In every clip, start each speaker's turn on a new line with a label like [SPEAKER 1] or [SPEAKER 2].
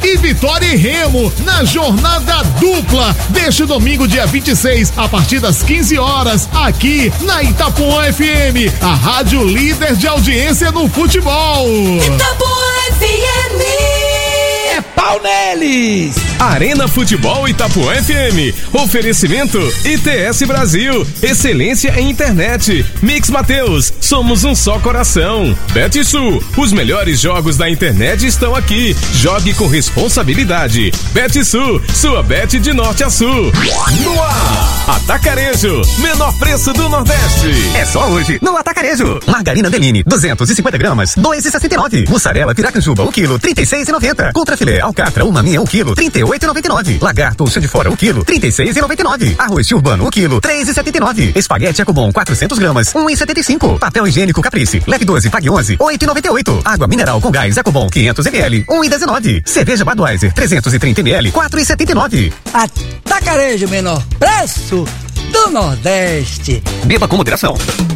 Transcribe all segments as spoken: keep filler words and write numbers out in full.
[SPEAKER 1] e Vitória e Remo na jornada dupla deste domingo, dia vinte e seis, a partir das quinze horas, aqui na Itapuã F M, a rádio líder de audiência no futebol.
[SPEAKER 2] Itapuã F M.
[SPEAKER 3] É pau neles!
[SPEAKER 4] Arena Futebol Itapuã F M. Oferecimento I T S Brasil. Excelência em internet. Mix Mateus. Somos um só coração. BetSul. Os melhores jogos da internet estão aqui. Jogue com responsabilidade. BetSul. Sua bet de norte a sul. No ar. Atacarejo. Menor preço do Nordeste.
[SPEAKER 5] É só hoje no Atacarejo. Margarina Deline, duzentos e cinquenta gramas, dois reais e sessenta e nove. Mussarela Piracanjuba, um quilo, trinta e seis reais e noventa centavos. Contrafilé Alcatra, uma minha, um quilo, trinta e oito reais e noventa e nove centavos. Lagarto, chão de fora, um quilo, trinta e seis reais e noventa e nove centavos. Arroz urbano, um quilo, três reais e setenta e nove centavos. Espaguete Ecobon, quatrocentas gramas, um real e setenta e cinco centavos. Papel higiênico Caprice, leve doze, pague onze, oito reais e noventa e oito centavos. Água mineral com gás Ecobon, quinhentos mililitros, um real e dezenove centavos. Cerveja Budweiser, trezentos e trinta mililitros, quatro reais e setenta e nove centavos.
[SPEAKER 3] Atacarejo, menor preço do Nordeste.
[SPEAKER 5] Beba com moderação.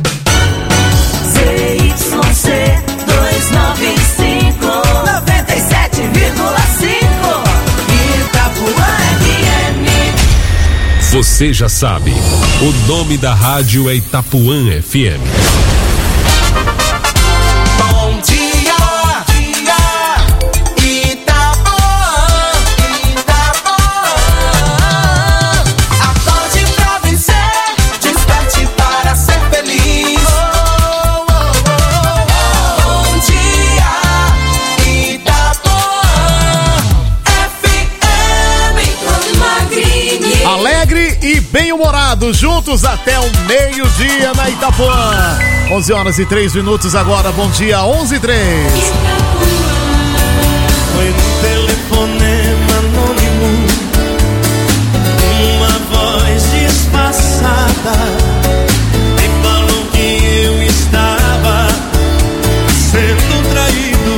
[SPEAKER 2] Z Y C duzentos e noventa e cinco, noventa e sete vírgula cinco. Itapuã F M.
[SPEAKER 6] Você já sabe, o nome da rádio é Itapuã F M.
[SPEAKER 2] Bom dia, dia, Itapuã, Itapuã. Acorde pra vencer, desperte para ser feliz. Oh, oh, oh, oh. Bom dia, Itapuã, F M com Magrini.
[SPEAKER 1] Alegre e bem-humorado, juntos até o meio-dia na Itapuã. onze horas e três minutos agora, bom dia, onze e três.
[SPEAKER 7] Foi no telefonema anônimo, uma voz disfarçada me falou que eu estava sendo traído.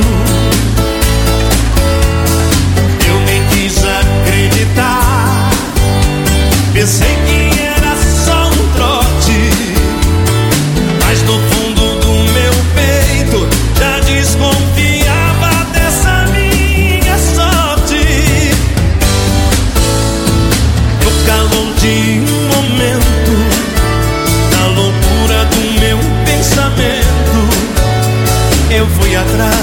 [SPEAKER 7] Eu nem quis acreditar, pensei que era só um trote, mas no fundo do meu peito já desconfiava dessa minha sorte. No calor de um momento, na loucura do meu pensamento, eu fui atrás,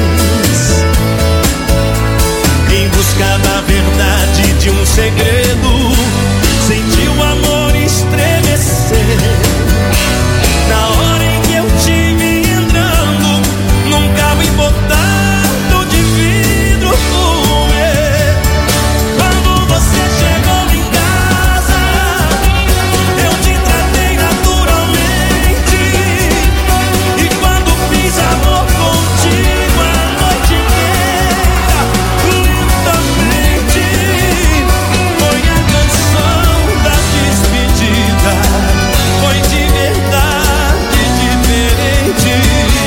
[SPEAKER 7] em busca da verdade de um segredo. Senti o amor estremecer na hora em que eu te vi entrando num carro importado de vidro fumê. Quando você chegou em casa, eu te tratei naturalmente, e quando fiz amor contigo a noite inteira, lentamente, foi a canção da despedida. Foi de verdade diferente.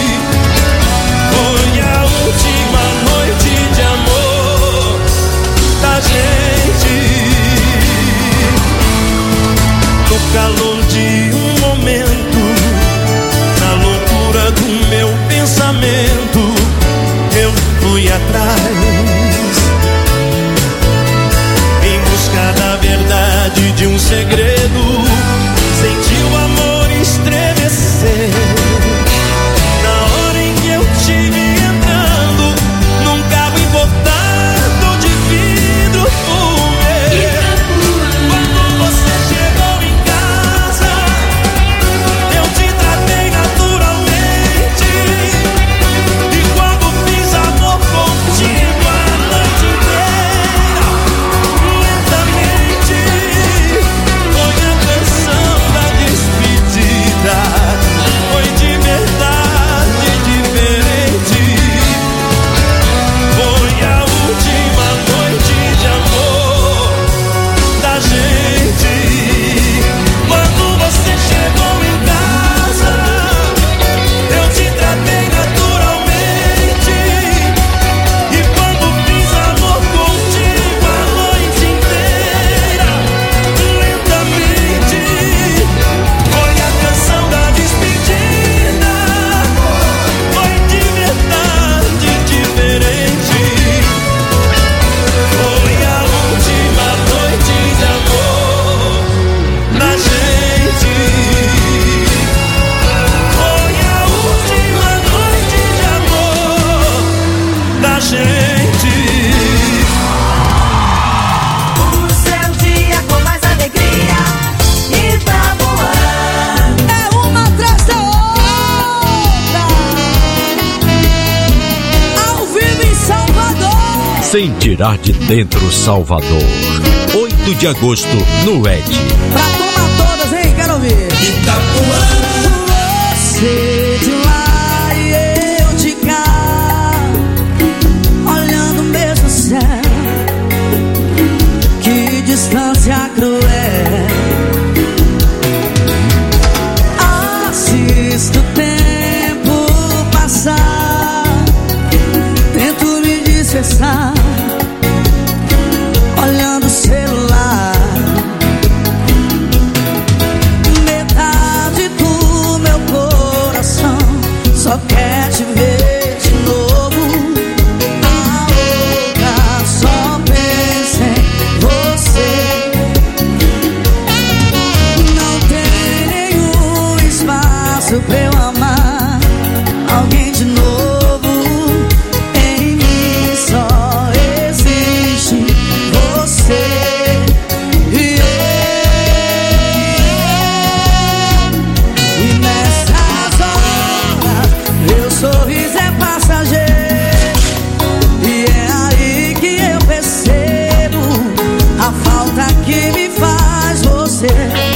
[SPEAKER 7] Foi a última noite de amor da gente. No calor de um momento, na loucura do meu pensamento, eu fui atrás, em busca da verdade de um segredo. Senti o amor estremecer na hora em que eu te vi entrando num carro importado de vidro fumê. Quando você chegou em casa, eu te tratei naturalmente, e quando fiz amor contigo a noite inteira, lentamente, foi a
[SPEAKER 6] Sem tirar de dentro Salvador. oito de agosto no Ed.
[SPEAKER 3] Pra turma todas, hein? Quero ouvir.
[SPEAKER 7] Itapuã.
[SPEAKER 3] Você de lá e eu de cá, olhando o mesmo céu. Que distância cruel. Assisto o tempo passar, tento me disfarçar, olhando o celular. Metade do meu coração só quer te ver de novo. A outra só pensa em você. Não tem nenhum espaço pra eu amar alguém de novo. Em mim só existe você e eu. E nessas horas meu sorriso é passageiro, e é aí que eu percebo a falta que me faz você.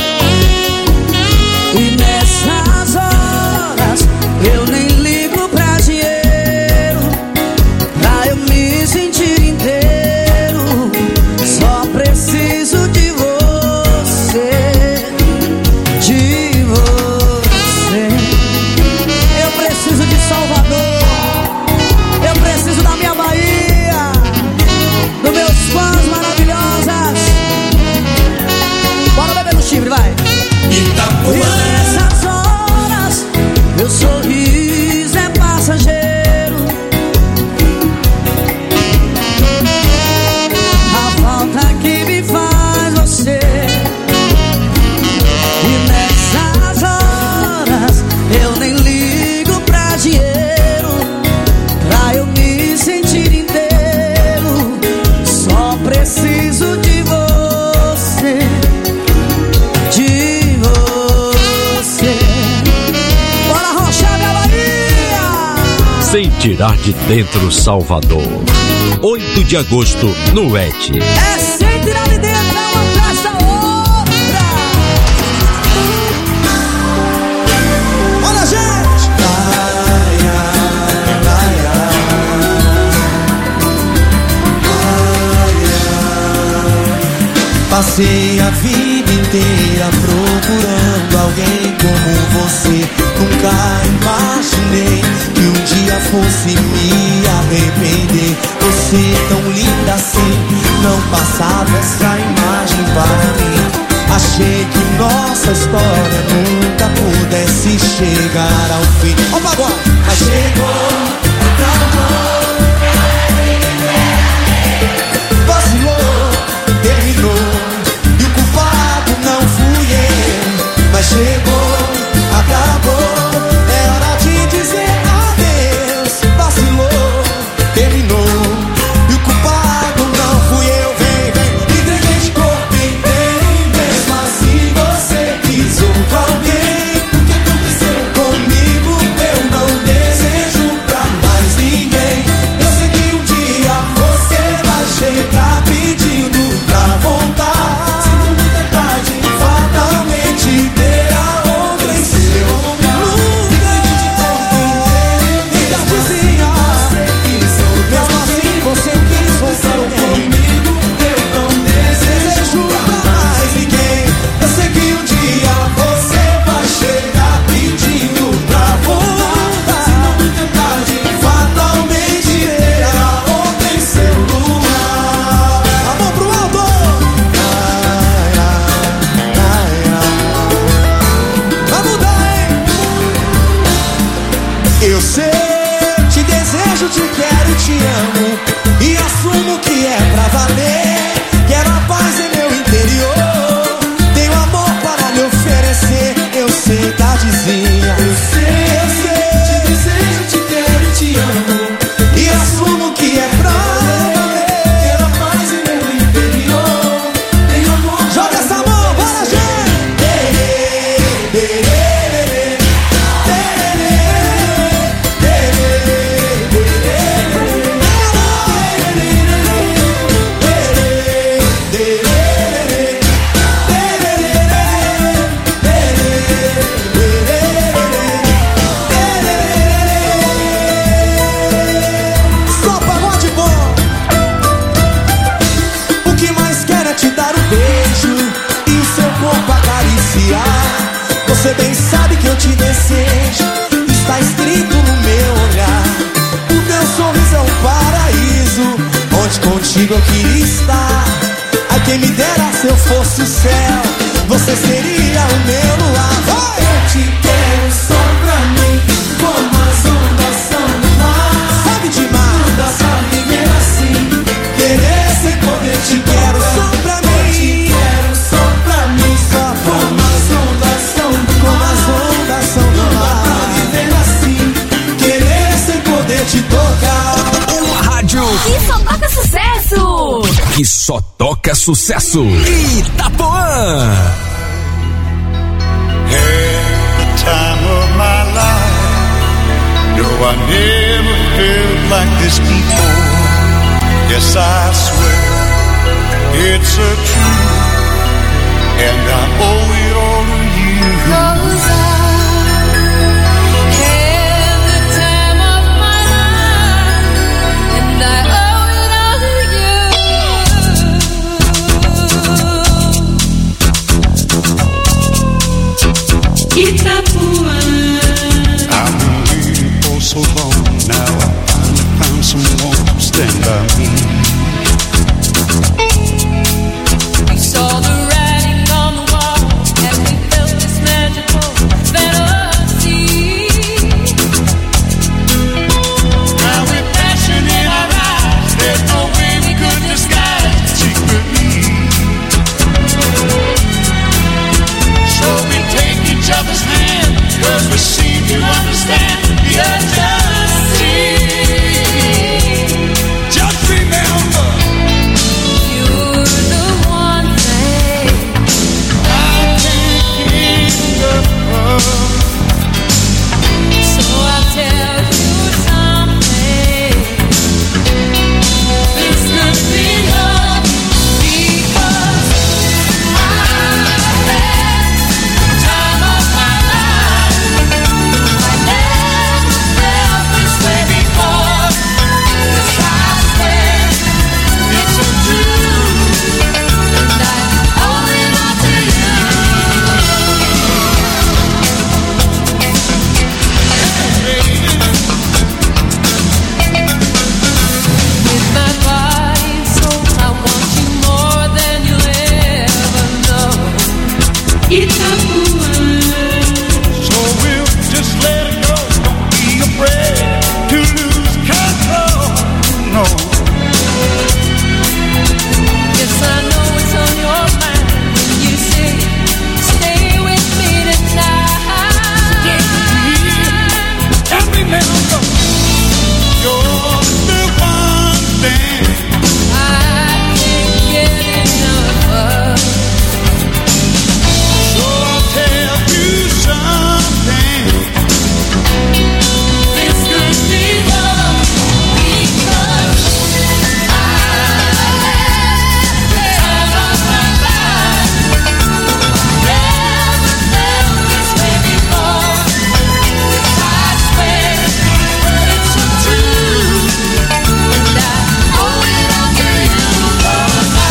[SPEAKER 3] E nessas horas eu nem ligo pra dinheiro, pra eu me sentir inteiro. Só preciso de você, de você. Eu preciso de Salvador, eu preciso da minha Bahia, dos meus fãs maravilhosas. Bora beber no chifre, vai. E nessas horas meu sorriso é passageiro, a falta que me faz você. E nessas horas eu nem ligo pra dinheiro, pra eu me sentir inteiro. Só preciso de você, de você. Bora rochar, minha Bahia!
[SPEAKER 6] Sem tirar de dentro Salvador. oito de agosto no Ed.
[SPEAKER 3] É sem tirar de dentro, uma atrás da outra. Olha, gente!
[SPEAKER 7] Passei a vida inteira procurando alguém como você. Nunca imaginei que um dia fosse me arrepender. Você tão linda assim, não passava essa imagem para mim. Achei que nossa história nunca pudesse chegar ao fim. Opa, agora! Mas chegou, acabou, vacilou, terminou, e o culpado não fui eu. Mas chegou, acabou, é hora de dizer adeus. Vacilou, terminou, e o culpado não fui eu. Vem, vem, entreguei de corpo inteiro, mesmo assim você quis outro alguém. O que aconteceu comigo eu não desejo pra mais ninguém. Eu sei que um dia você vai chegar pedindo pra voltar. Sinto muita tarde, fatalmente terá outra em seu lugar. Entreguei de corpo inteiro, ainda dizia você quis outro. Mesmo assim você quis outro comigo, eu não desejo pra mais ninguém. Eu sei que um dia você vai chegar pedindo pra voltar. Sinto muita tarde, fatalmente terá outra em seu lugar. A mão pro alto! Ai, ai, ai, ai. Vai mudar, hein? Eu sei, te desejo, te quero, te amo, e assumo que é pra contigo eu queria estar. Ai, quem me dera se eu fosse o céu, você seria o meu luar. Vai!
[SPEAKER 3] Eu te quero só pra mim, como as ondas são do mar.
[SPEAKER 7] Sabe demais.
[SPEAKER 3] Não dá pra viver assim,
[SPEAKER 7] Querer sem poder te quero só pra
[SPEAKER 3] eu te
[SPEAKER 7] mim.
[SPEAKER 3] quero só pra mim,
[SPEAKER 7] Só pra
[SPEAKER 3] como
[SPEAKER 7] mim.
[SPEAKER 3] as ondas são do
[SPEAKER 7] Como
[SPEAKER 3] mar.
[SPEAKER 7] as ondas são do
[SPEAKER 3] Não dá pra
[SPEAKER 7] mar.
[SPEAKER 3] viver assim.
[SPEAKER 7] Querer sem poder te tocar.
[SPEAKER 5] Uma rádio
[SPEAKER 2] E só toca sucesso!
[SPEAKER 5] que só toca sucesso. Itapuã.
[SPEAKER 8] Time of my life. No, I never felt like this before. Yes, I swear it's a truth, and I owe it all to you.
[SPEAKER 2] Cause I had the time of my life, and I owe it all to you. Itapuã.
[SPEAKER 8] I've been waiting for so long. Now I finally found someone to stand by me.
[SPEAKER 2] We saw the writing on the wall as we felt this magical fantasy.
[SPEAKER 8] Now with passion in our eyes, there's no way we could disguise secretly. So we take each other's hand, 'cause we seem to understand the urgency. Just remember,
[SPEAKER 2] You're the one thing
[SPEAKER 8] I can't give up.
[SPEAKER 2] so I'll tell you something. This could be love because I had the time of my life. I never felt this way before. 'Cause I swear it's a truth, and I owe it all to you. With my body and soul, I want you more than you'll ever know. Itapuã.
[SPEAKER 8] So we'll just let it go. Don't be afraid to lose control. No.
[SPEAKER 2] Yes, I know it's on your mind when you say, stay with me tonight.
[SPEAKER 8] And remember, you're the one thing
[SPEAKER 2] I can't get enough of.
[SPEAKER 8] So I'll tell you something.
[SPEAKER 2] This could be love because I had the time of my life. Never felt this way before. I swear it's a truth, and I owe it all to you. 'Cause I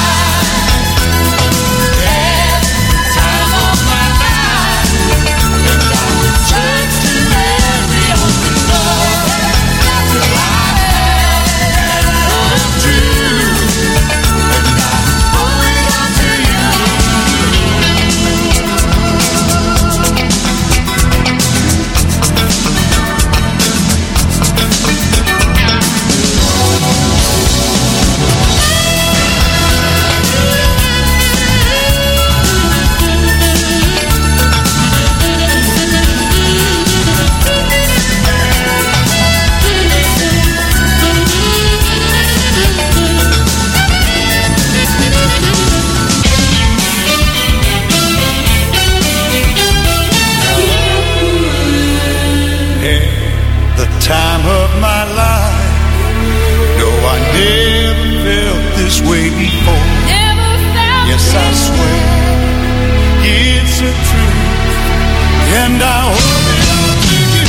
[SPEAKER 2] had the time of my life, and I turned to every open door. Till I had all to you, and I owe it all to you.
[SPEAKER 8] the time of my life. No, I never felt this way before.
[SPEAKER 2] Never felt
[SPEAKER 8] Yes, I swear it's a truth, and I owe it all to you.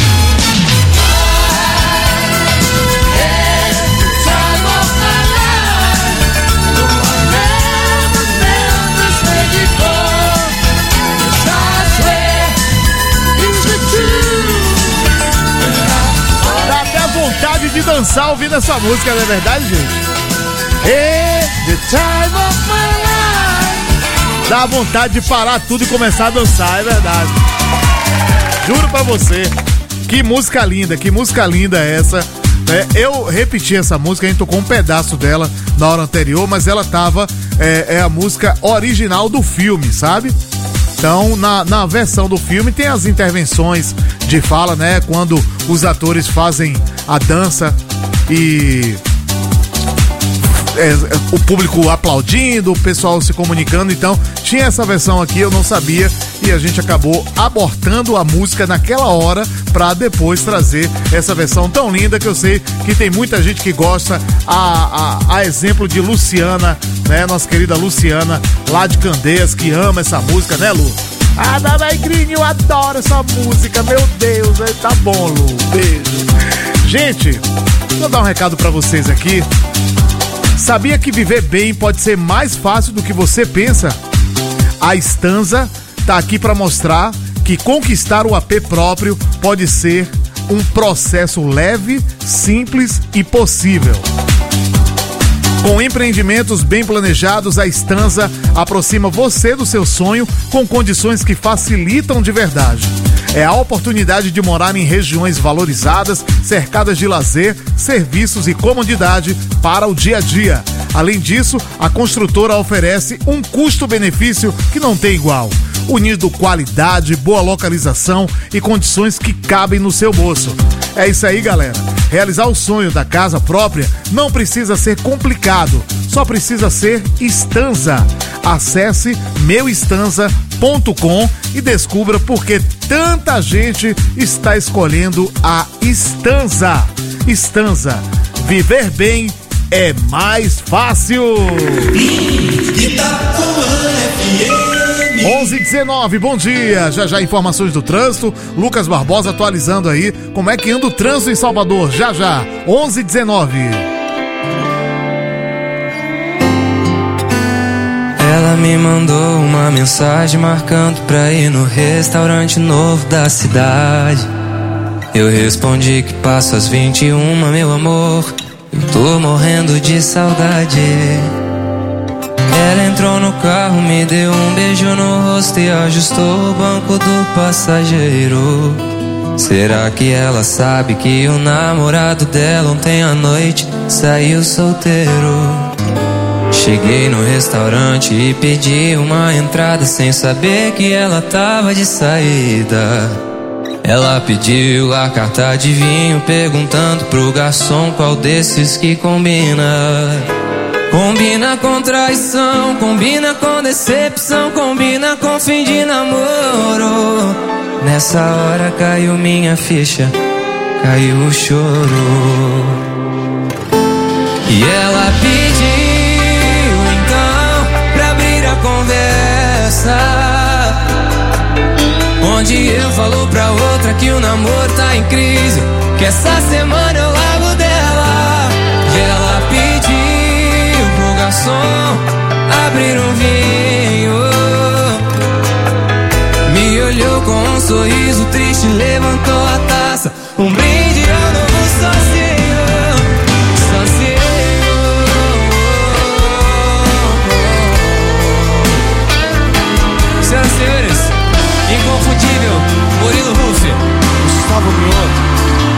[SPEAKER 2] time of my life. No, I never felt this way before. Yes, I swear it's the truth.
[SPEAKER 1] Dá até vontade de dançar ouvindo essa música, não é verdade, gente? Ê! Dá vontade de parar tudo e começar a dançar, é verdade. Juro pra você. Que música linda, que música linda é essa. É, eu repeti essa música, a gente tocou um pedaço dela na hora anterior, mas ela tava, é, é a música original do filme, sabe? Então, na, na versão do filme tem as intervenções de fala, né? Quando os atores fazem a dança e é, o público aplaudindo, o pessoal se comunicando. Então, tinha essa versão aqui, eu não sabia, e a gente acabou abortando a música naquela hora pra depois trazer essa versão tão linda, que eu sei que tem muita gente que gosta, a, a, a exemplo de Luciana, né? Nossa querida Luciana, lá de Candeias, que ama essa música, né, Lu? Ah, Dadaizinho, eu adoro essa música, meu Deus, tá bom, Lu, beijo. Gente, deixa eu dar um recado pra vocês aqui. Sabia que viver bem pode ser mais fácil do que você pensa? A Stanza tá aqui para mostrar que conquistar o A P próprio pode ser um processo leve, simples e possível. Com empreendimentos bem planejados, a Stanza aproxima você do seu sonho com condições que facilitam de verdade. É a oportunidade de morar em regiões valorizadas, cercadas de lazer, serviços e comodidade para o dia a dia. Além disso, a construtora oferece um custo-benefício que não tem igual, unindo qualidade, boa localização e condições que cabem no seu bolso. É isso aí, galera. Realizar o sonho da casa própria não precisa ser complicado, só precisa ser Stanza. Acesse meu stanza ponto com e descubra por que tanta gente está escolhendo a Stanza. Stanza, viver bem é mais fácil. onze e dezenove, bom dia. Já já informações do trânsito. Lucas Barbosa atualizando aí como é que anda o trânsito em Salvador. Já já, onze e dezenove.
[SPEAKER 9] Ela me mandou uma mensagem marcando pra ir no restaurante novo da cidade. Eu respondi que passo às vinte e uma, meu amor. Eu tô morrendo de saudade. Ela entrou no carro, me deu um beijo no rosto e ajustou o banco do passageiro. Será que ela sabe que o namorado dela ontem à noite saiu solteiro? Cheguei no restaurante e pedi uma entrada sem saber que ela tava de saída. Ela pediu a carta de vinho, perguntando pro garçom qual desses que combina. Combina com traição, combina com decepção, combina com fim de namoro. Nessa hora caiu minha ficha, caiu o choro. E ela pediu então pra abrir a conversa, onde eu falo pra outra que o namoro tá em crise, que essa semana eu largo dela. E ela pediu pro garçom abrir um vinho, me olhou com um sorriso triste, levantou a taça, um brinde ao novo sozinho, sozinho. Senhoras e senhores, inconfundível Murilo Ruff, Gustavo Mioto.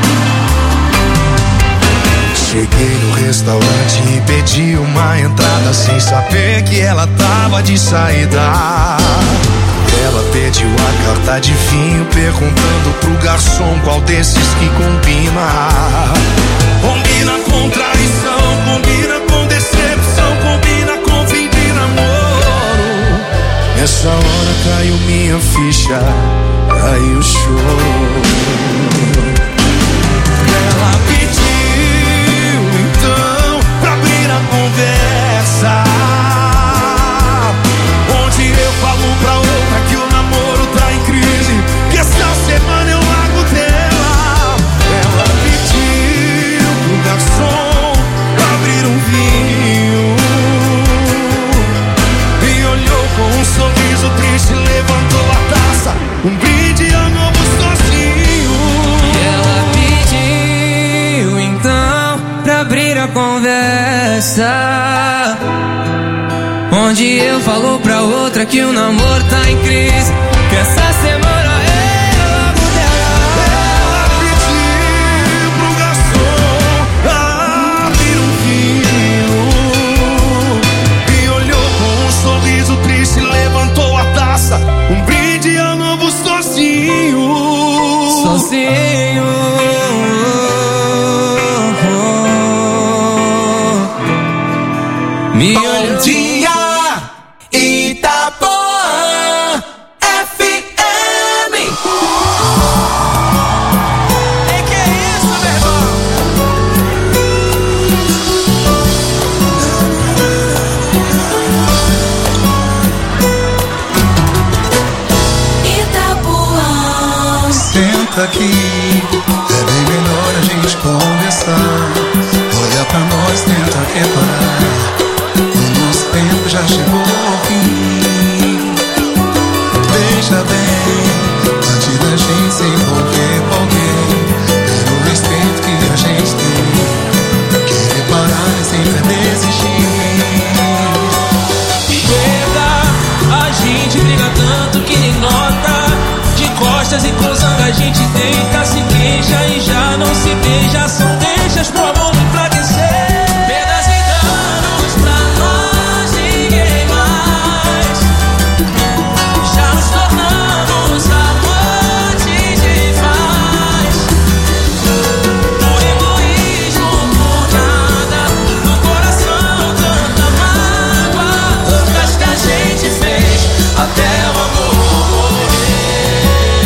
[SPEAKER 10] Cheguei no restaurante e pedi uma entrada sem saber que ela tava de saída. Ela pediu a carta de vinho, perguntando pro garçom qual desses que combina. Combina com traição, combina com decepção, combina com fim de namoro. Nessa hora caiu minha ficha, caiu o choro. Ela pediu então pra abrir a conversa, onde eu falo pra outra que o namoro tá em crise, que essa semana eu largo dela. Ela pediu pro garçom abrir um vinho, me olhou com um sorriso triste, levantou a taça, um brinde ao novo sozinho.
[SPEAKER 9] E ela pediu então pra abrir a conversa, onde eu falo pra pra outra que o namoro tá em crise. Que essa semana é logo dela.
[SPEAKER 10] Ela pediu pro garçom abrir um vinho e olhou com um sorriso triste, levantou a taça, um brinde ao novo sozinho.
[SPEAKER 9] Sozinho. Me
[SPEAKER 7] Bom
[SPEAKER 9] olhou.
[SPEAKER 7] dia, Itapuã F M.
[SPEAKER 9] É que é isso, meu irmão?
[SPEAKER 2] Itapuã.
[SPEAKER 10] Senta aqui, é bem melhor a gente conversar. Olha pra nós, tenta reparar. O nosso tempo já chegou ao fim. Veja bem, antes da gente se envolver com alguém, ter o respeito que a gente tem, querer parar e sempre desistir.
[SPEAKER 9] Chega, a gente briga tanto que nem nota. De costas e com zanga a gente deita, se queixa e já não se beija. São deixas pro amor não enfraquecer. Perdas e danos pra nós, ninguém mais. Já nos tornamos amantes de paz. Por egoísmo, por nada, no coração tanta mágoa. Tantas que a gente fez até o amor morrer.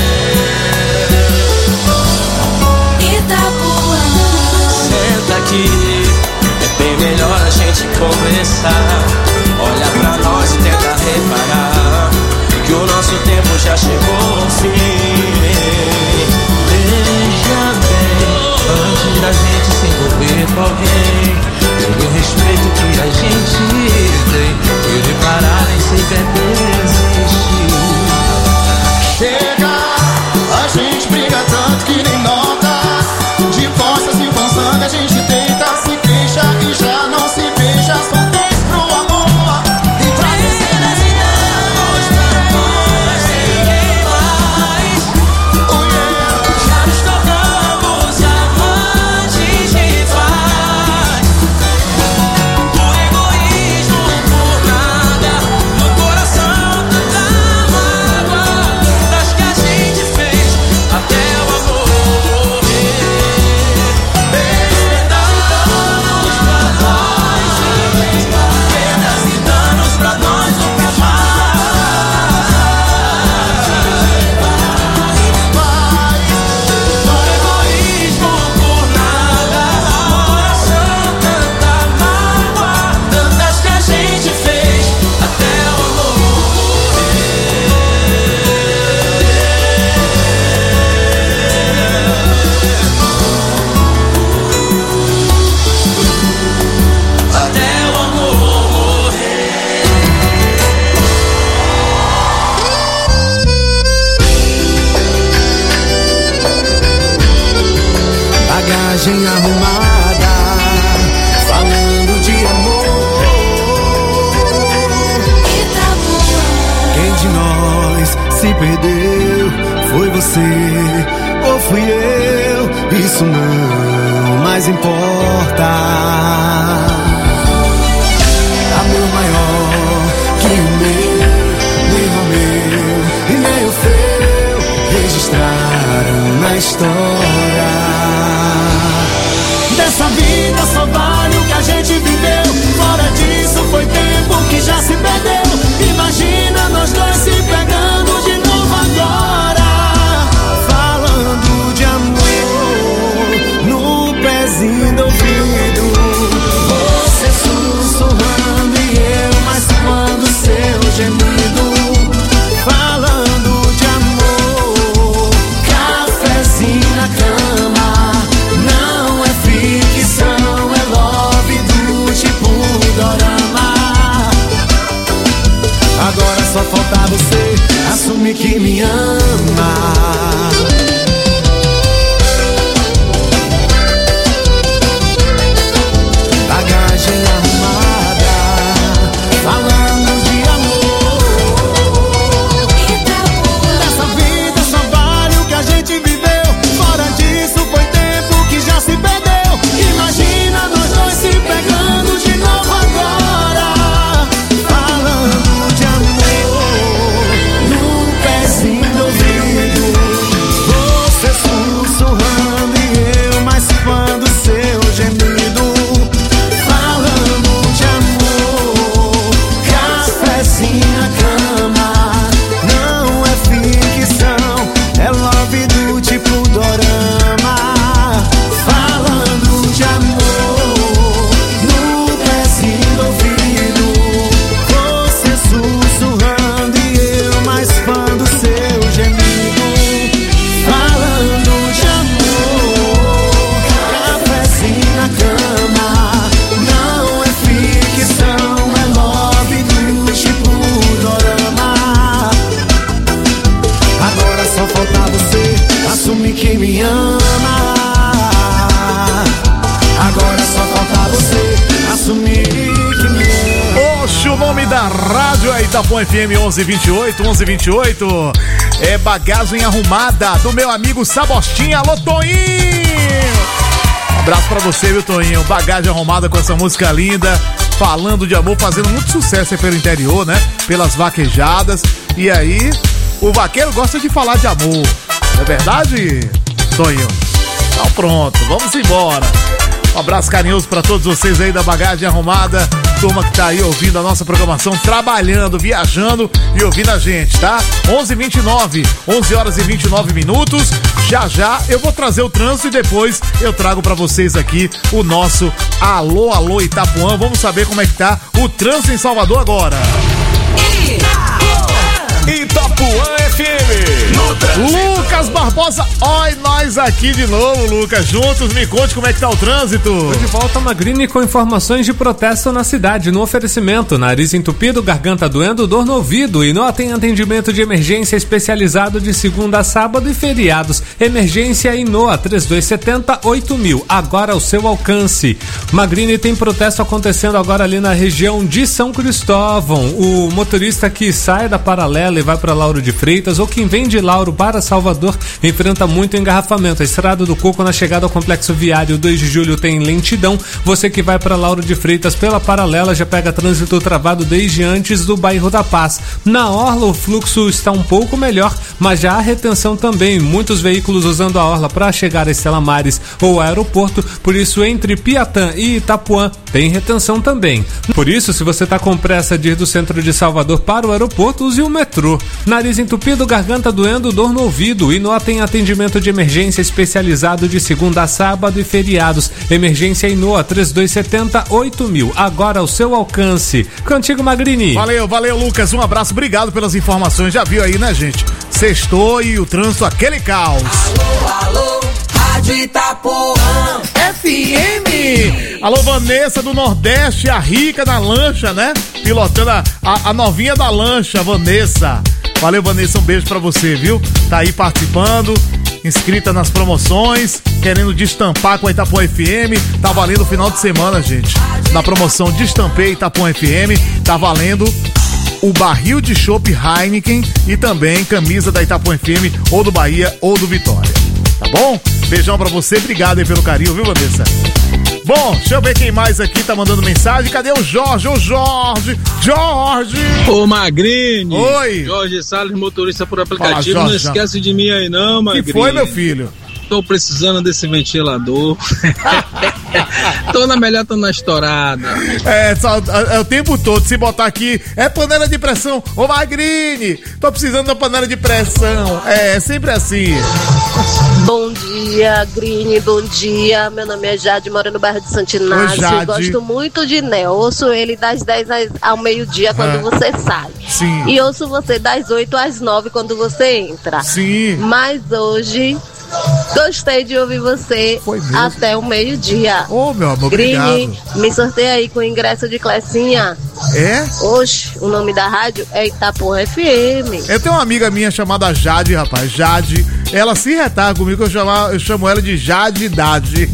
[SPEAKER 2] Itapuã.
[SPEAKER 9] Senta aqui, é bem melhor a gente conversar. Olha pra nós e tenta reparar que o nosso tempo já chegou ao fim. Veja bem, antes da gente se envolver com alguém, ter o respeito que a gente tem, querer parar e sempre desistir.
[SPEAKER 10] Chega, a gente briga tanto que nem nota. De costas e com sangue a gente deita, se queixa e já não se beija. Só dez pro amor e
[SPEAKER 9] Perdas e danos pra nós, ninguém mais.
[SPEAKER 10] oh yeah.
[SPEAKER 9] Já nos tornamos amantes de paz. Por egoísmo, por nada, no coração tanta mágoa. Das que a gente fez até o amor morrer. Perdas e danos pra nós, ninguém mais. Perdas e danos pra nós, nunca mais. Por egoísmo, por nada, no coração tanta mágoa. Tantas que a gente fez até o amor morrer. Até o amor morrer.
[SPEAKER 3] Bagagem arrumada, falando de amor.
[SPEAKER 2] Itapuã.
[SPEAKER 3] Quem de nós se perdeu? Foi você ou fui eu? Isso não mais importa. Amor maior que o meu, nem o meu e nem o seu registraram na história. Dessa vida só vale o que a gente viveu. Fora disso foi tempo que já se perdeu. Imagina nós dois se pegando de novo agora. Falando de amor no pezinho do ouvido. Você sussurrando e eu mais quando seu gemido. Falando de amor, cafezinho na cama. Não é ficção, é love do tipo dorama. Agora só falta você assumir que me ama. Bagagem arrumada, falando de amor.
[SPEAKER 1] na rádio é Itapuã F M onze vinte e oito, onze vinte e oito. É bagagem arrumada do meu amigo Sabostinha. Alô, Toinho! Abraço pra você, viu, Toinho? Bagagem arrumada com essa música linda, falando de amor, fazendo muito sucesso aí pelo interior, né? Pelas vaquejadas. E aí, o vaqueiro gosta de falar de amor. Não é verdade, Toinho? Então pronto, vamos embora. Um abraço carinhoso pra todos vocês aí da Bagagem Arrumada, turma que tá aí ouvindo a nossa programação, trabalhando, viajando e ouvindo a gente, tá? onze e vinte e nove, onze horas e vinte e nove minutos. Já já eu vou trazer o trânsito e depois eu trago pra vocês aqui o nosso Alô, Alô Itapuã. Vamos saber como é que tá o trânsito em Salvador agora.
[SPEAKER 4] Itapuã F M.
[SPEAKER 1] Lucas Barbosa, oi nós aqui de novo, Lucas, juntos. Me conte como é que tá o trânsito.
[SPEAKER 11] Tô de volta, Magrini, com informações de protesto na cidade. No oferecimento, nariz entupido, garganta doendo, dor no ouvido. E não tem atendimento de emergência especializado de segunda a sábado e feriados. Emergência Inoa, trinta e dois setenta, oito mil. Agora ao seu alcance. Magrini, tem protesto acontecendo agora ali na região de São Cristóvão. O motorista que sai da Paralela e vai para Lauro de Freitas, ou quem vem de Lauro para Salvador, enfrenta muito engarrafamento. A Estrada do Coco, na chegada ao Complexo Viário dois de julho, tem lentidão. Você que vai para Lauro de Freitas pela Paralela já pega trânsito travado desde antes do bairro da Paz. Na Orla o fluxo está um pouco melhor, mas já há retenção também. Muitos veículos usando a Orla para chegar a Estela Maris ou aeroporto, por isso entre Piatã e Itapuã tem retenção também. Por isso, se você está com pressa de ir do centro de Salvador para o aeroporto, use o metrô. Nariz entupido, garganta doendo, dor no ouvido. E Inoa tem atendimento de emergência especializado de segunda a sábado e feriados. Emergência Inoa, trinta e dois setenta, oito mil. Agora ao seu alcance. Contigo, Magrini.
[SPEAKER 1] Valeu, valeu, Lucas. Um abraço, obrigado pelas informações. Já viu aí, né, gente? Sextou e o trânsito, aquele caos.
[SPEAKER 2] Alô, alô, Rádio Itapuã
[SPEAKER 1] F M. Alô, Vanessa do Nordeste, a rica da lancha, né? Pilotando a, a, a novinha da lancha, Vanessa. Valeu, Vanessa, um beijo pra você, viu? Tá aí participando, inscrita nas promoções, querendo destampar com a Itapuã F M. Tá valendo o final de semana, gente. Na promoção Destampei Itapuã F M, tá valendo o barril de chopp Heineken e também camisa da Itapuã F M, ou do Bahia ou do Vitória. Tá bom? Beijão pra você, obrigado aí pelo carinho, viu, Vanessa? Bom, deixa eu ver quem mais aqui tá mandando mensagem. Cadê o Jorge? Ô, Jorge! Jorge!
[SPEAKER 12] Ô, Magrini!
[SPEAKER 1] Oi!
[SPEAKER 12] Jorge Salles, motorista por aplicativo.
[SPEAKER 1] Fala,
[SPEAKER 12] não esquece de mim aí não, Magrini.
[SPEAKER 1] Que foi, meu filho?
[SPEAKER 12] Tô precisando desse ventilador. Tô na melhor, tô na estourada.
[SPEAKER 1] É, só, é, é o tempo todo. Se botar aqui, é panela de pressão. Ô, Magrini, tô precisando da panela de pressão. É, é sempre assim.
[SPEAKER 13] Bom dia, Grini, bom dia. Meu nome é Jade, moro no bairro de Santo Inácio.
[SPEAKER 1] Oi, Jade.
[SPEAKER 13] Gosto muito de Né. Ouço ele das dez ao meio-dia quando
[SPEAKER 1] Ah.
[SPEAKER 13] você sai.
[SPEAKER 1] Sim.
[SPEAKER 13] E ouço você das oito às nove quando você entra.
[SPEAKER 1] Sim.
[SPEAKER 13] Mas hoje gostei de ouvir você até o meio-dia.
[SPEAKER 1] Ô, oh, meu amor,
[SPEAKER 13] Grini,
[SPEAKER 1] obrigado.
[SPEAKER 13] me sorteia aí com o ingresso de Clecinha.
[SPEAKER 1] É?
[SPEAKER 13] Oxe, o nome da rádio é Itapuã F M.
[SPEAKER 1] Eu tenho uma amiga minha chamada Jade, rapaz. Jade. Ela se retarda comigo, eu, chamo, eu chamo ela de Jade Dade.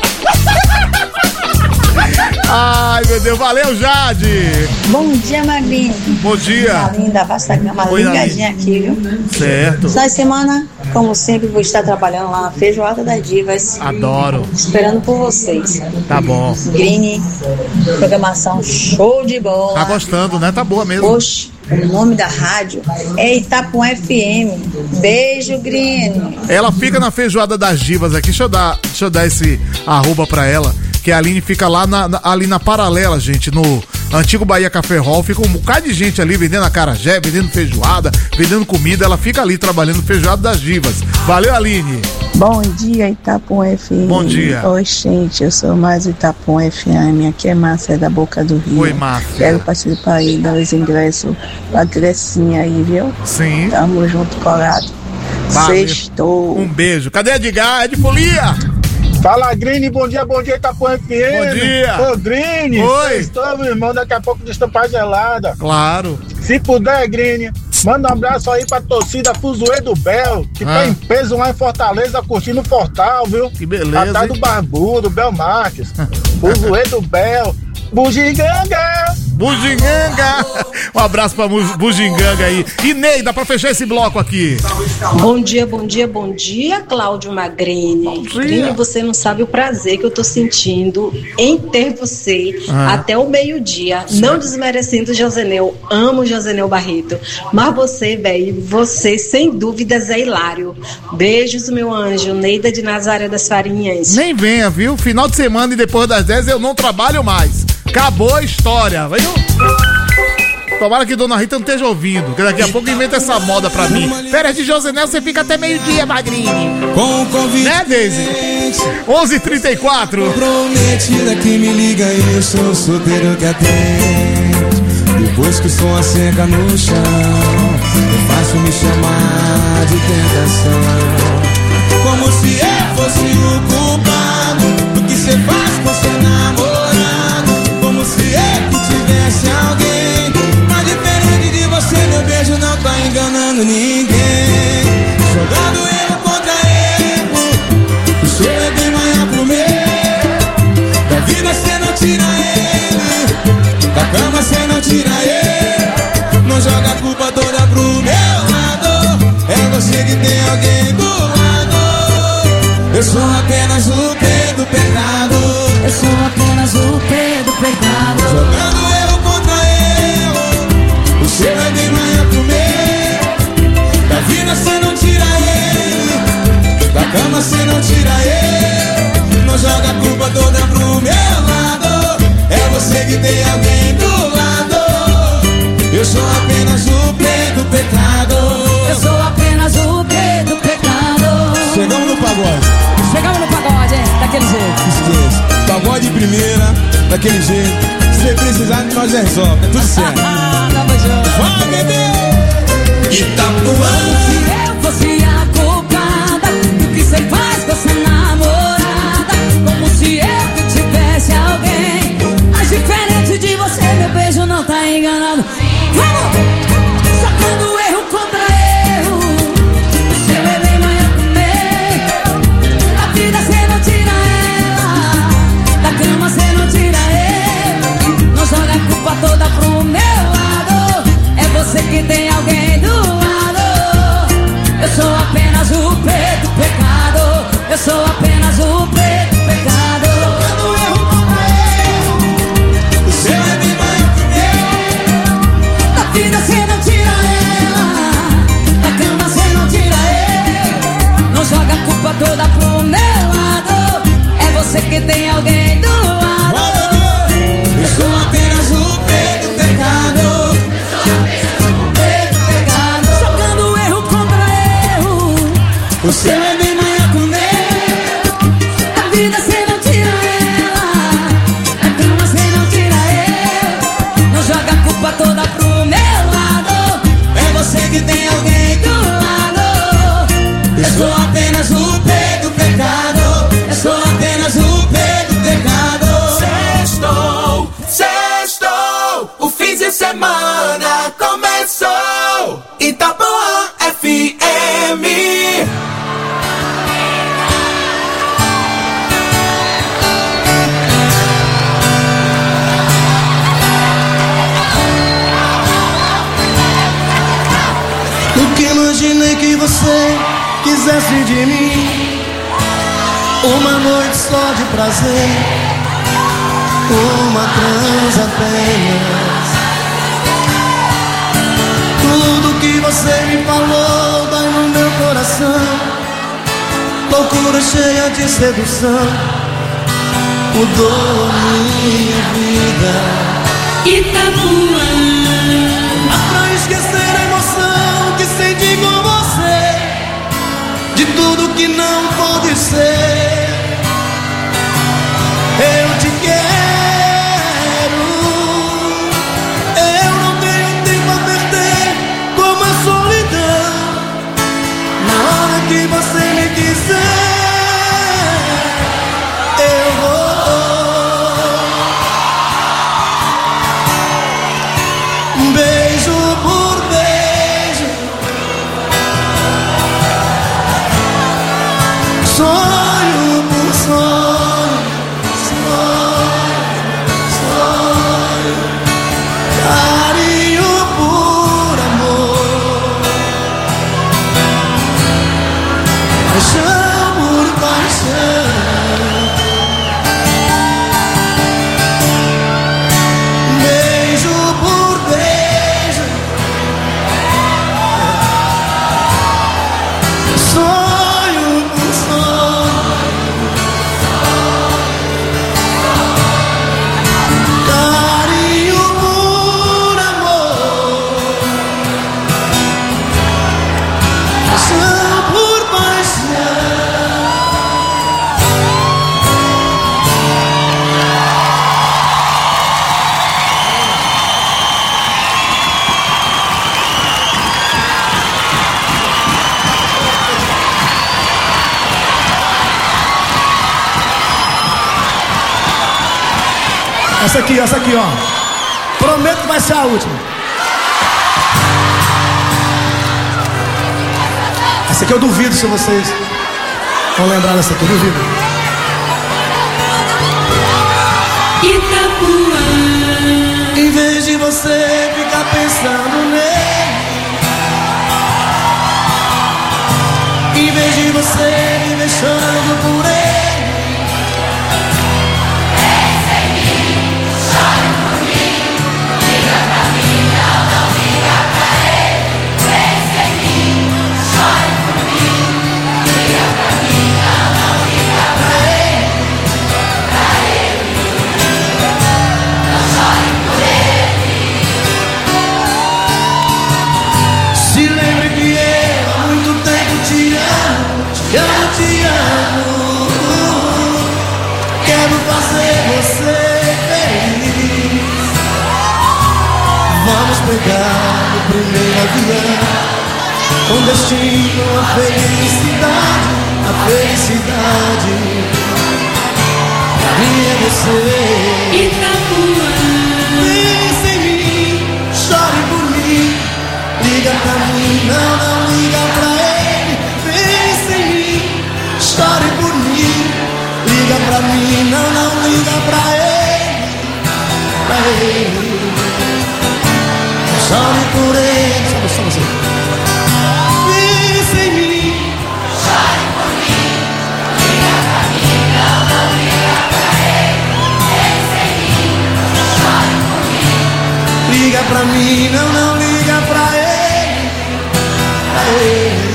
[SPEAKER 1] Ai, meu Deus, valeu, Jade!
[SPEAKER 14] Bom dia, Magrinho.
[SPEAKER 1] Bom dia.
[SPEAKER 14] Tá linda, basta gama
[SPEAKER 1] Oi,
[SPEAKER 14] ligadinha aqui, viu?
[SPEAKER 1] Certo.
[SPEAKER 14] Essa semana, como sempre, vou estar trabalhando lá na Feijoada das Divas.
[SPEAKER 1] Adoro.
[SPEAKER 14] Esperando por vocês.
[SPEAKER 1] Tá bom.
[SPEAKER 14] Grini, programação show de bola.
[SPEAKER 1] Tá gostando, né? Tá boa mesmo.
[SPEAKER 14] Oxe, o nome da rádio é Itapuã F M. Beijo, Grini.
[SPEAKER 1] Ela fica na Feijoada das Divas aqui. Deixa eu dar, deixa eu dar esse arroba pra ela. Que a Aline fica lá na, na, ali na Paralela, gente, no antigo Bahia Café Hall. Fica um bocado de gente ali vendendo acarajé, vendendo feijoada, vendendo comida. Ela fica ali trabalhando Feijoada das Divas. Valeu, Aline.
[SPEAKER 15] Bom dia, Itapuã F M.
[SPEAKER 1] Bom dia.
[SPEAKER 15] Oi, gente, eu sou mais Itapuã F M. Aqui é Márcia da Boca do Rio.
[SPEAKER 1] Oi, Márcia.
[SPEAKER 15] Quero participar aí, dar os ingressos pra Grecinha aí, viu?
[SPEAKER 1] Sim.
[SPEAKER 15] Tamo junto, colado.
[SPEAKER 1] Valeu.
[SPEAKER 15] Sextou.
[SPEAKER 1] Um beijo. Cadê Edgar? É de folia.
[SPEAKER 16] Fala, Grini, bom dia, bom dia, Itapuã F M.
[SPEAKER 1] Bom dia.
[SPEAKER 16] Ô, Grini,
[SPEAKER 1] Oi.
[SPEAKER 16] estamos, irmão, daqui a pouco de estampar gelada.
[SPEAKER 1] Claro.
[SPEAKER 16] Se puder, Grini, manda um abraço aí pra torcida Fuzuê do Bel, que
[SPEAKER 1] Ah.
[SPEAKER 16] tá em peso lá em Fortaleza, curtindo o Fortal, viu?
[SPEAKER 1] Que beleza,
[SPEAKER 16] Atrás do
[SPEAKER 1] hein?
[SPEAKER 16] Barbudo, Bel Marques. Fuzuê do Bel. Bugiganga!
[SPEAKER 1] Bugiganga. Um abraço pra Mu- Bugiganga aí. E Neida, pra fechar esse bloco aqui.
[SPEAKER 17] Bom dia, bom dia, bom dia, Cláudio Magrini. Magrini, você não sabe o prazer que eu tô sentindo em ter você
[SPEAKER 1] Ah.
[SPEAKER 17] até o meio-dia. Não desmerecendo o Joseneu, amo o Joseneu Barreto. Mas você, velho, você sem dúvidas é hilário. Beijos, meu anjo. Neida de Nazaré das Farinhas.
[SPEAKER 1] Nem venha, viu? Final de semana e depois das dez eu não trabalho mais. Acabou a história, viu? Tomara que Dona Rita não esteja ouvindo, que daqui a pouco inventa essa moda pra mim. Férias de Josenel, você fica até meio-dia, Magrini.
[SPEAKER 10] Com o convite.
[SPEAKER 1] Né, Deise? onze e trinta e quatro.
[SPEAKER 10] Prometida que me liga e eu sou solteiro que atende. Depois que o som asseca no chão, é fácil me chamar de tentação. Como se eu fosse o culpado do que cê faz com seu namorado. Como se eu que tivesse alguém. Mas diferente de você, meu beijo não tá enganando ninguém. Jogando erro contra erro, o seu é bem maior pro meu. Da vida cê não tira ele, da cama cê não tira ele. Não joga a culpa toda pro meu lado. É você que tem alguém do lado. Eu sou apenas o P do pecado. Eu sou apenas o P do pecado. Jogando erro contra erro, o seu é bem maior pro meu. Da vida cê não tira ele, da cama cê não tira ele. Não joga a culpa toda pro meu lado. É você que tem alguém do lado. Eu sou apenas o P do pecado. Eu sou apenas o P do pecado. Chegamos no pagode. Chegamos no pagode, hein? Daquele jeito. Esqueça. Pagode de primeira, daquele jeito. Se precisar, nós resolve. É tudo certo. Tamo junto. Vai, bebê! Itapuã. Se eu fosse a culpada do que cê faz com essa namorada. Como se eu que tivesse alguém. Mas diferente de você, meu beijo não tá enganado. Vamos! Sacando erro contra erro. O seu é bem maior que o meu. Da vida cê não tira ela, da cama cê não tira ele. Não joga a culpa toda pro meu lado. É você que tem alguém do lado. Eu sou apenas o P do pecado. Eu sou apenas o P do pecado. Sacando erro contra erro. O seu é bem maior que o meu. Da vida cê não tira ela, da cama cê não tira ele. Não joga a culpa toda pro meu lado. É você que tem alguém do lado. Eu sou apenas o P do pecado. P do pecado. Jogando erro contra erro. O seu é bem maior que o meu. Da vida cê não tira ela, da cama cê não tira ele. Não joga a culpa toda pro meu lado. É você que tem alguém do lado. Eu sou apenas o P do pecado. Eu sou apenas o P do pecado.
[SPEAKER 3] Sextou, sextou, o fim de semana começou. Itapuã F M.
[SPEAKER 7] Nunca imaginei que você quisesse de mim uma noite só de prazer, uma transa apenas. Tudo que você me falou dói no meu coração. Loucura cheia de sedução mudou minha vida. Itapuã. Mas pra esquecer a emoção que senti com você, de tudo que não pode ser, eu te quero. Eu não tenho tempo a perder como a solidão. Na hora que você me quiser, eu vou. Beijo por beijo, sonho por sonho, sonho, sonho.
[SPEAKER 3] Essa aqui, essa aqui, ó. Prometo que vai ser a última. Essa aqui eu duvido se vocês vão lembrar dessa aqui, eu duvido.
[SPEAKER 2] Itapuã.
[SPEAKER 3] Em vez de você ficar pensando nele, em vez de você me deixando por ele,
[SPEAKER 2] pensa em mim, chore por mim, liga pra mim, não, não liga pra ele. Pensa em mim, chore por mim, liga pra mim, não, não liga pra ele. Pra ele, não chore por ele.
[SPEAKER 3] se lembre que eu há muito tempo te amo, te amo, te amo. Quero fazer você feliz. Vamos pegar o primeiro avião, com destino à felicidade, a felicidade. E é você.
[SPEAKER 2] Itapuã.
[SPEAKER 3] Pensa em mim, chore por mim, liga pra mim, não, não liga pra ele. Pensa em mim, chore por mim, liga pra mim, não, não liga pra ele. Pra ele, chore por ele. Só, só você. Pensa em mim,
[SPEAKER 2] Chore por mim, liga pra mim, não, não liga pra ele. Pensa em mim, chore por mim.
[SPEAKER 3] liga pra mim, não, não liga pra ele. Pra ele,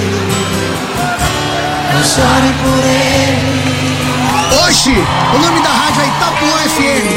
[SPEAKER 3] chore por ele.
[SPEAKER 18] Oxi, o nome da rádio é Itapuã F M.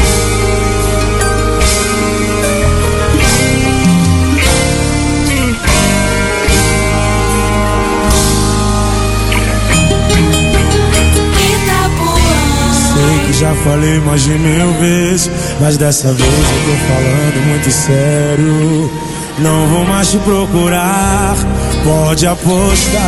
[SPEAKER 3] Sei que já falei mais de mil vezes, mas dessa vez eu tô falando muito sério. Não vou mais te procurar, pode apostar.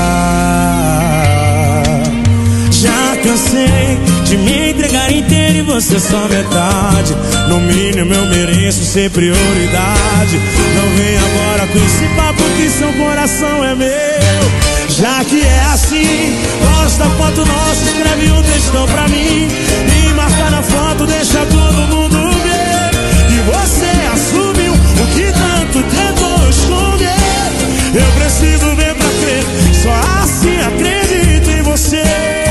[SPEAKER 3] Já cansei de me entregar inteiro e você só metade. No mínimo eu mereço ser prioridade. Não vem agora com esse papo que seu coração é meu. Já que é assim, posta foto nossa, escreve um textão pra mim e marca na foto, deixa todo mundo ver. E você assumiu o que tanto tentou esconder. Eu preciso ver pra crer, só assim acredito em você.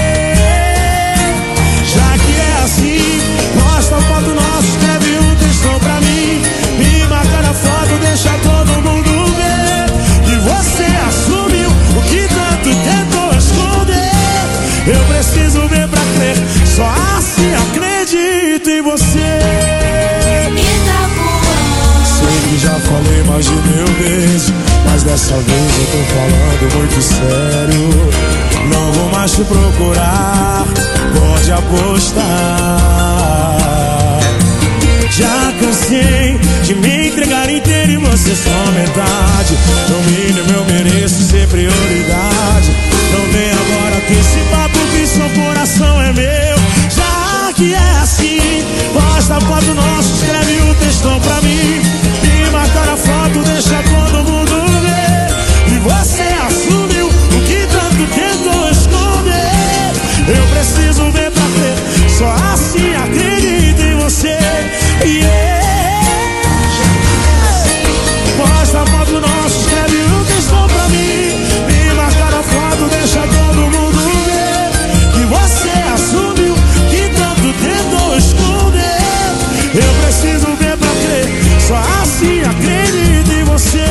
[SPEAKER 3] Já que é assim, posta foto nossa, escreve um textão pra mim e marca na foto, deixa todo mundo ver. E você assumiu o que tanto tentou esconder. Eu preciso ver pra crer, só assim acredito em você. Sei que já falei mais de mil vezes, mas dessa vez eu tô falando muito sério. Não vou mais te procurar, pode apostar. Já cansei de me entregar inteiro e você só metade. No mínimo eu mereço ser prioridade. Não vem agora com esse papo que seu coração é meu. Já que é assim, posta a foto nossa, escreve um textão pra mim e marca na foto, deixa todo mundo ver. E você assumiu o que tanto tentou esconder. Eu preciso ver pra crer, só assim acredito em você. Yeah. Posta a foto nossa, escreve um textão pra mim e marca na foto, deixa todo mundo ver. Que você assumiu que tanto tentou esconder. Eu preciso ver pra crer, só assim acredito em você.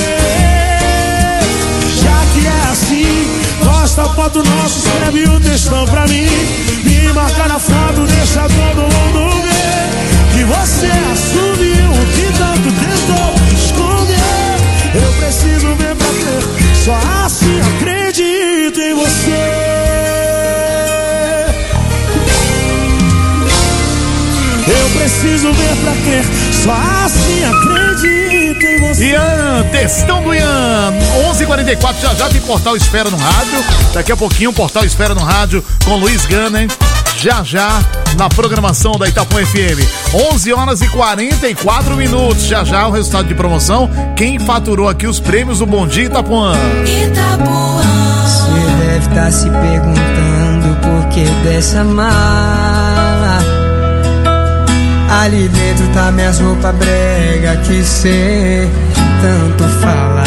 [SPEAKER 3] Já que é assim, posta a foto nossa, escreve um textão pra mim e marca na foto, deixa todo mundo ver. Que você assumiu o que tanto tentou esconder. Eu preciso ver pra crer, só assim acredito em você. Eu preciso ver pra crer, só assim acredito em você.
[SPEAKER 1] Ian, textão do Ian, onze e quarenta e quatro, já já tem Portal Esfera no rádio. Daqui a pouquinho, Portal Esfera no rádio com Luiz Gana, hein? já já na programação da Itapuã F M. onze horas e quarenta e quatro minutos. Já já o resultado de promoção. Quem faturou aqui os prêmios do Bom Dia Itapuã?
[SPEAKER 19] Você deve estar se perguntando por que dessa mala. Ali dentro tá minhas roupas brega que cê tanto fala.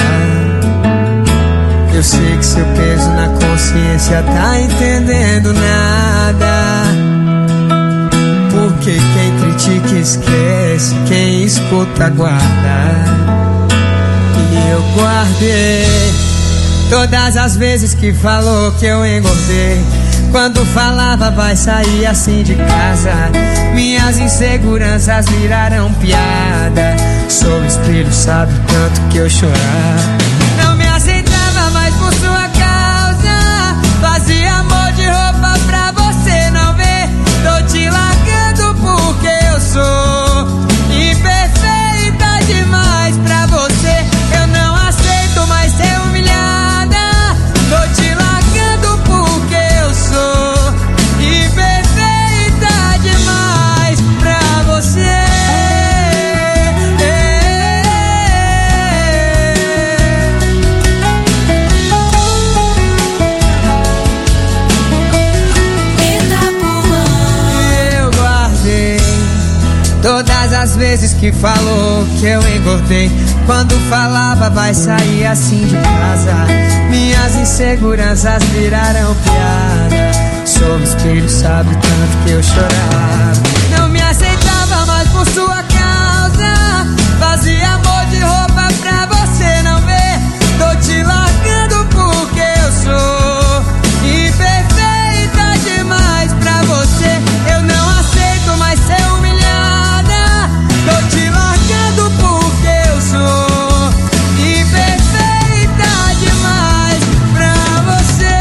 [SPEAKER 19] Eu sei que seu peso na consciência tá entendendo nada. Porque quem critica esquece, quem escuta guarda. E eu guardei todas as vezes que falou que eu engordei. Quando falava vai sair assim de casa, minhas inseguranças viraram piada. Sou espelho, sabe o tanto que eu chorava. Não me aceitava mais por sua causa. Fazia amor de roupa pra você não ver. Tô te largando porque eu sou imperfeita demais pra você. Eu não aceito mais ser humilhada. Tô te largando porque eu sou imperfeita demais pra você. Eu guardei todas as vezes que falou que eu engordei. Quando falava vai sair assim de casa, minhas inseguranças viraram piada. Sou espelho, sabe o tanto que eu chorava. Não me aceitava mais por sua causa. Fazia amor de roupa pra você não ver. Tô te largando porque eu sou imperfeita demais pra você. Eu não aceito mais ser humilhada. Tô te largando porque eu sou imperfeita demais pra você.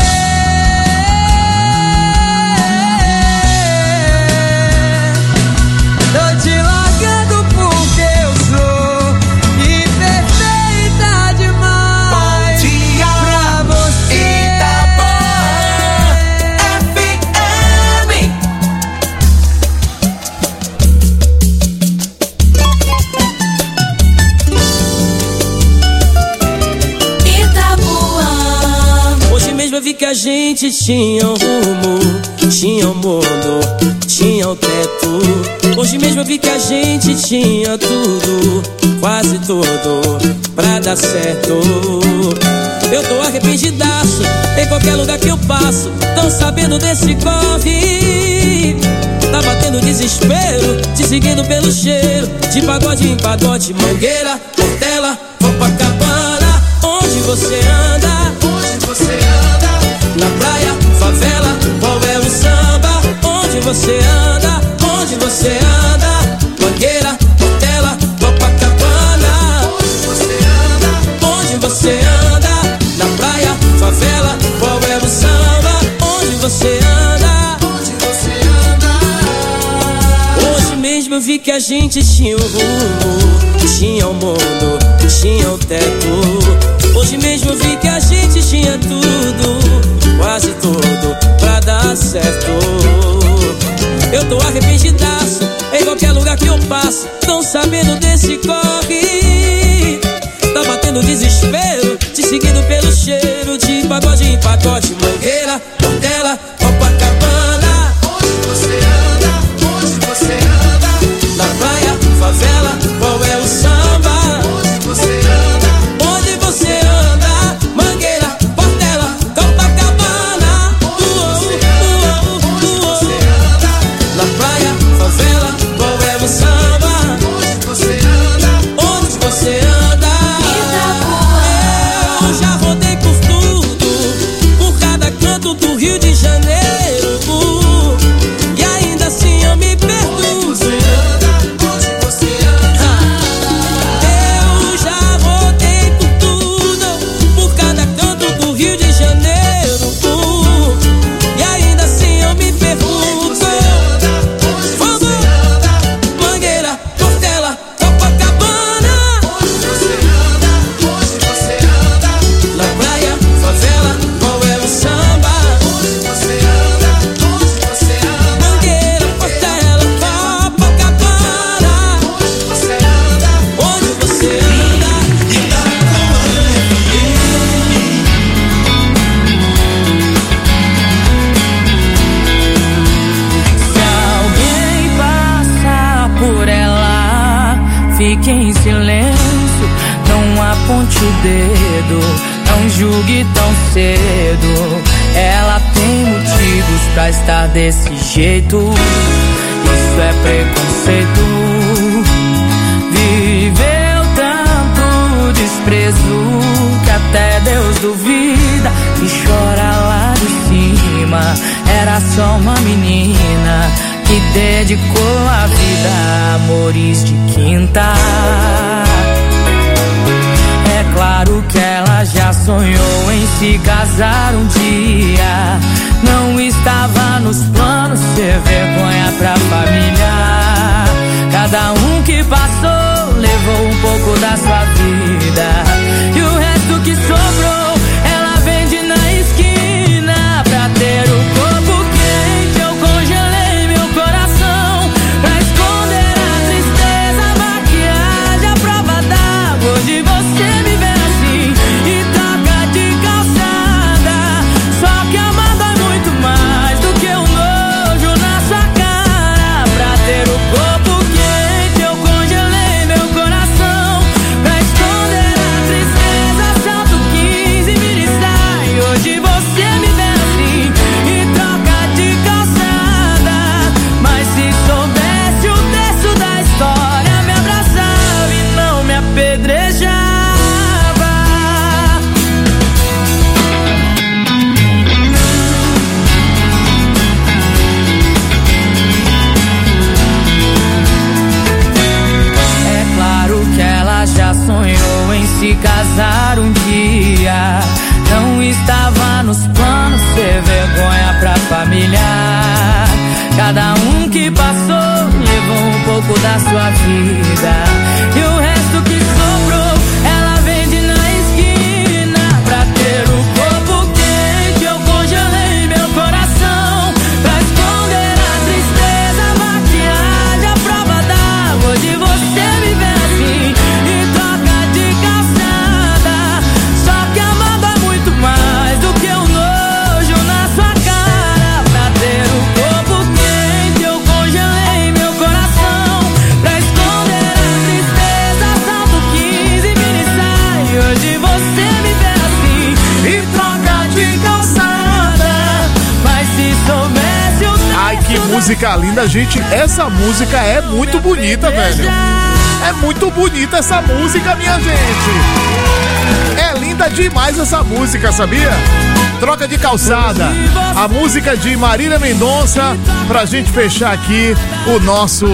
[SPEAKER 19] Tô te largando porque eu sou imperfeita demais pra você.
[SPEAKER 20] Hoje mesmo eu vi que a gente tinha um rumo, tinha um mundo, tinha um teto. Hoje mesmo eu vi que a gente tinha tudo, quase tudo, pra dar certo. Eu tô arrependidaço, em qualquer lugar que eu passo, tão sabendo desse corre. Tá batendo desespero, te seguindo pelo cheiro, de pagode em pagode, Mangueira, Portela, Copacabana. Onde você anda? Onde você anda? Na praia, favela, qual é o samba? Onde você anda? Onde você anda? Mangueira, Portela, Copacabana. Onde você anda? Onde você anda? Na praia, favela, qual é o samba? Onde você anda? Onde você anda? Hoje mesmo eu vi que a gente tinha um rumo, tinha um mundo, tinha um teto. Hoje mesmo eu vi que a gente tinha tudo, quase tudo, pra dar certo. Eu tô arrependidaço, em qualquer lugar que eu passo, tão sabendo desse corre. Tá batendo desespero, te seguindo pelo cheiro, de pagode em pagode, Mangueira, Portela, Copacabana. Onde você anda? Onde você anda? Na praia, favela, qual é o samba? Onde você anda? Onde você anda? Mangueira, Portela, Copacabana. Onde você anda? Na praia, favela, qual é o samba? Onde você anda? Onde você anda? Eu já rodei por tudo, por cada canto do Rio.
[SPEAKER 19] julgue tão cedo. Ela tem motivos pra estar desse jeito. Isso é preconceito. Viveu tanto desprezo que até Deus duvida e chora lá de cima. Era só uma menina que dedicou a vida a amores de quinta. É claro que ela já sonhou em se casar um dia. Não estava nos planos ser vergonha pra família. Cada um que passou levou um pouco da sua vida. E o resto que sobrou ela vende na esquina. Pra ter o corpo quente eu congelei meu coração. Pra esconder a tristeza, a maquiagem, a prova d'água. Hoje você me vê assim e troca de calçada. Só que amar dói muito mais do que um nojo na sua cara. Pra ter o corpo quente eu congelei meu coração. Pra esconder a tristeza, salto quinze e mini saia. Hoje você me vê assim e troca de calçada. Mas se soubesse o texto da história, me abraçava e não me apedrejava. É claro que ela já sonhou em se casar um dia. Não estava nos planos ser vergonha pra família. Cada um que passou levou um pouco da sua vida. E o resto que sobrou ela vende na esquina. Pra ter o corpo quente eu congelei meu coração. Pra esconder a tristeza, a maquiagem, a prova d'água. Hoje você me vê assim e troca de calçada. Só que amar dói muito mais do que um nojo na sua cara. Pra ter o corpo quente eu congelei meu coração. Pra esconder a tristeza, salto quinze e mini saia. Hoje você me vê assim e troca de calçada. Mas se soubesse o
[SPEAKER 1] Ai, que música linda, gente. Essa música é muito bonita, velho. É muito bonita essa música, minha gente. É linda demais essa música, sabia? Troca de calçada. A música de Marília Mendonça. Pra gente fechar aqui o nosso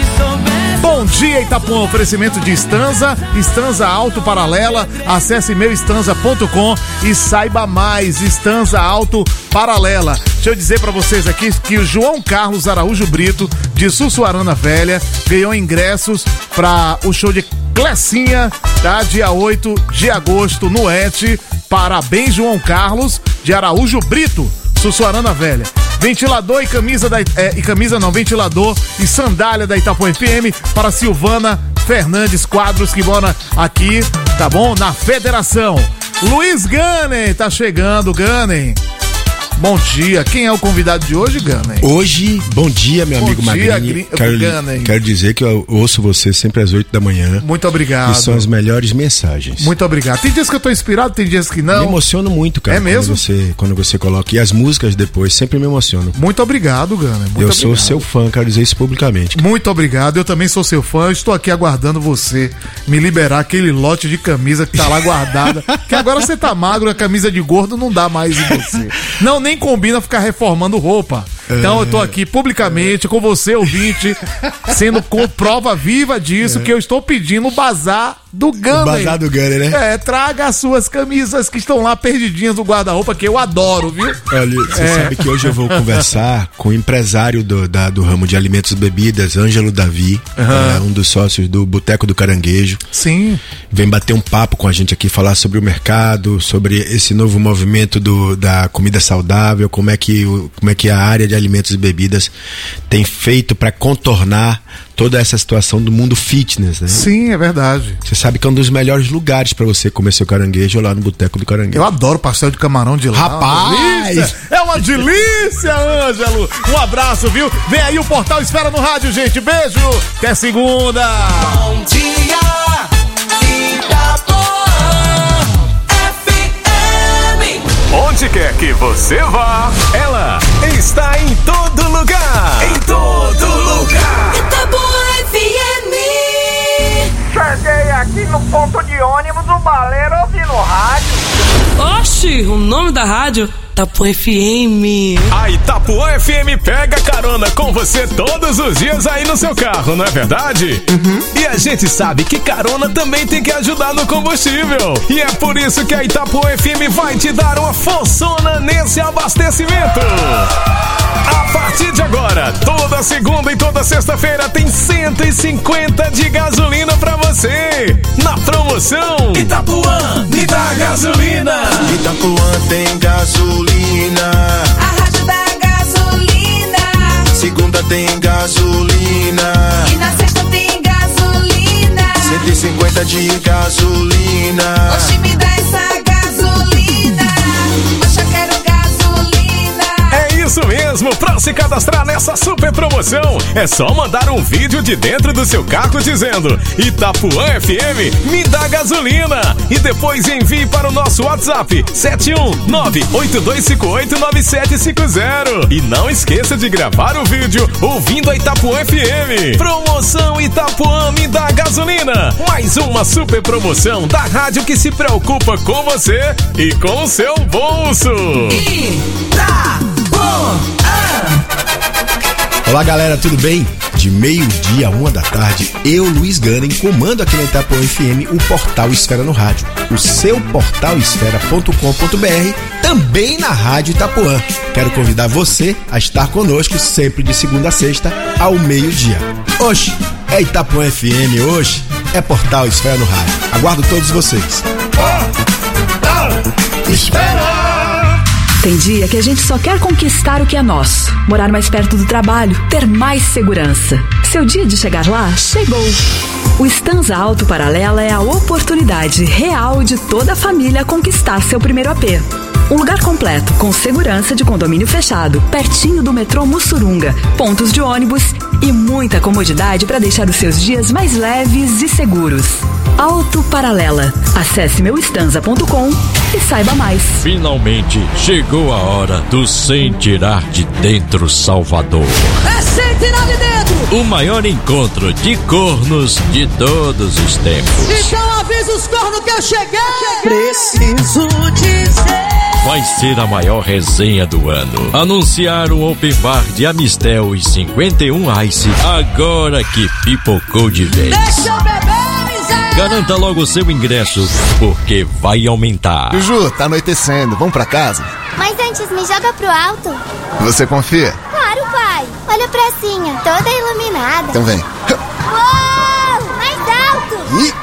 [SPEAKER 1] Bom Dia Itapuã. Oferecimento de Estanza, Estanza Auto Paralela. Acesse meu estanza ponto com e saiba mais. Estanza Auto Paralela. Deixa eu dizer pra vocês aqui que o João Carlos Araújo Brito, de Sussuarana Velha, ganhou ingressos pra o show de Clecinha, tá? Dia oito de agosto no E T. Parabéns, João Carlos de Araújo Brito, Sussuarana Velha. Ventilador e camisa da é, e camisa não, ventilador e sandália da Itapuã F M para Silvana Fernandes Quadros, que mora aqui, tá bom? Na Federação. Luiz Ganem tá chegando, Ganem. Bom dia. Quem é o convidado de hoje, Ganem?
[SPEAKER 21] Hoje, bom dia, meu
[SPEAKER 1] bom
[SPEAKER 21] amigo
[SPEAKER 1] dia,
[SPEAKER 21] Magrini.
[SPEAKER 1] Gri...
[SPEAKER 21] Quero,
[SPEAKER 1] Ganem.
[SPEAKER 21] quero dizer que eu ouço você sempre às oito da manhã.
[SPEAKER 1] Muito obrigado.
[SPEAKER 21] E são as melhores mensagens.
[SPEAKER 1] Muito obrigado. Tem dias que eu tô inspirado, tem dias que não.
[SPEAKER 21] Me emociono muito, cara.
[SPEAKER 1] É mesmo?
[SPEAKER 21] Quando você, quando você coloca. E as músicas depois sempre me emocionam.
[SPEAKER 1] Muito obrigado, Ganem. Muito
[SPEAKER 21] eu
[SPEAKER 1] obrigado.
[SPEAKER 21] sou seu fã, quero dizer isso publicamente.
[SPEAKER 1] Muito obrigado. Eu também sou seu fã. Eu estou aqui aguardando você me liberar aquele lote de camisa que tá lá guardada. Que agora você tá magro, a camisa de gordo não dá mais em você. Não, nem combina ficar reformando roupa. Então eu tô aqui publicamente com você, ouvinte, sendo com prova viva disso, que eu estou pedindo o bazar do Gunner.
[SPEAKER 21] O bazar do Gunner, né?
[SPEAKER 1] É, traga as suas camisas que estão lá perdidinhas no guarda-roupa, que eu adoro, viu?
[SPEAKER 21] Olha, você
[SPEAKER 1] É.
[SPEAKER 21] sabe que hoje eu vou conversar com o empresário do, da- do ramo de alimentos e bebidas, Ângelo Davi,
[SPEAKER 1] Aham.
[SPEAKER 21] é, um dos sócios do Boteco do Caranguejo.
[SPEAKER 1] Sim.
[SPEAKER 21] Vem bater um papo com a gente aqui, falar sobre o mercado, sobre esse novo movimento do, da comida saudável, como é que, o- como é que a área de alimentos e bebidas tem feito para contornar toda essa situação do mundo fitness, né?
[SPEAKER 1] Sim, é verdade.
[SPEAKER 21] Você sabe que é um dos melhores lugares para você comer seu caranguejo lá no Boteco do Caranguejo.
[SPEAKER 1] Eu adoro pastel de camarão de lá.
[SPEAKER 21] Rapaz!
[SPEAKER 1] Uma delícia. É uma delícia, Ângelo! Um abraço, viu? Vem aí o Portal Esfera no Rádio, gente. Beijo! Até segunda!
[SPEAKER 2] Bom dia, Itapuã F M.
[SPEAKER 4] você vá. Ela está em todo lugar. Em todo lugar.
[SPEAKER 2] Itapuã F M.
[SPEAKER 6] Cheguei aqui no ponto de ônibus, o baleiro ouvindo rádio.
[SPEAKER 20] Oxi, o nome da rádio? Itapuã F M.
[SPEAKER 4] A Itapuã F M pega carona com você todos os dias aí no seu carro, não é verdade? Uhum. E a gente sabe que carona também tem que ajudar no combustível. E é por isso que a Itapuã F M vai te dar uma forçona nesse abastecimento. A partir de agora, toda segunda e toda sexta-feira tem cento e cinquenta de gasolina pra você. Na promoção Itapuã, me dá gasolina.
[SPEAKER 10] Itapuã tem gasolina.
[SPEAKER 2] A rádio da gasolina.
[SPEAKER 10] Segunda tem gasolina.
[SPEAKER 2] E na sexta tem gasolina.
[SPEAKER 10] cento e cinquenta de gasolina.
[SPEAKER 2] Oxe, me dá essa gasolina. Oxe, eu quero gasolina.
[SPEAKER 4] É isso mesmo, pra se cadastrar nessa super promoção, é só mandar um vídeo de dentro do seu carro dizendo Itapuã F M, me dá gasolina. E depois envie para o nosso WhatsApp sete um nove oito dois cinco oito nove sete cinco zero. E não esqueça de gravar o vídeo ouvindo a Itapuã F M. Promoção Itapuã, me dá gasolina. Mais uma super promoção da rádio que se preocupa com você e com o seu bolso.
[SPEAKER 21] Olá galera, tudo bem? De meio-dia a uma da tarde, eu, Luiz Ganem, comando aqui na Itapuã F M o Portal Esfera no Rádio, o seu portal esfera ponto com ponto b r, também na Rádio Itapuã. Quero convidar você a estar conosco sempre de segunda a sexta ao meio-dia. Oxe, é Itapuã F M, hoje é Portal Esfera no Rádio. Aguardo todos vocês.
[SPEAKER 2] Portal Esfera.
[SPEAKER 22] Tem dia que a gente só quer conquistar o que é nosso. Morar mais perto do trabalho, ter mais segurança. Seu dia de chegar lá chegou. O Stanza Auto Paralela é a oportunidade real de toda a família conquistar seu primeiro A P. Um lugar completo, com segurança de condomínio fechado, pertinho do metrô Mussurunga, pontos de ônibus e muita comodidade para deixar os seus dias mais leves e seguros. Auto Paralela. Acesse meu stanza ponto com e saiba mais.
[SPEAKER 23] Finalmente chegou a hora do Sem Tirar de Dentro Salvador.
[SPEAKER 2] É sem tirar de dentro!
[SPEAKER 23] O maior encontro de cornos de todos os tempos.
[SPEAKER 2] Então avisa os cornos que eu cheguei! Preciso dizer.
[SPEAKER 23] Vai ser a maior resenha do ano. Anunciar o Open Bar de Amistel e cinquenta e um Ice, agora que pipocou de vez.
[SPEAKER 2] Deixa eu beber, miséria!
[SPEAKER 23] Garanta logo o seu ingresso, porque vai aumentar.
[SPEAKER 24] Juju, tá anoitecendo, vamos pra casa?
[SPEAKER 25] Mas antes me joga pro alto.
[SPEAKER 24] Você confia?
[SPEAKER 25] Claro, pai. Olha a pracinha, toda iluminada.
[SPEAKER 24] Então vem.
[SPEAKER 25] Uou! Mais alto!
[SPEAKER 24] Ih.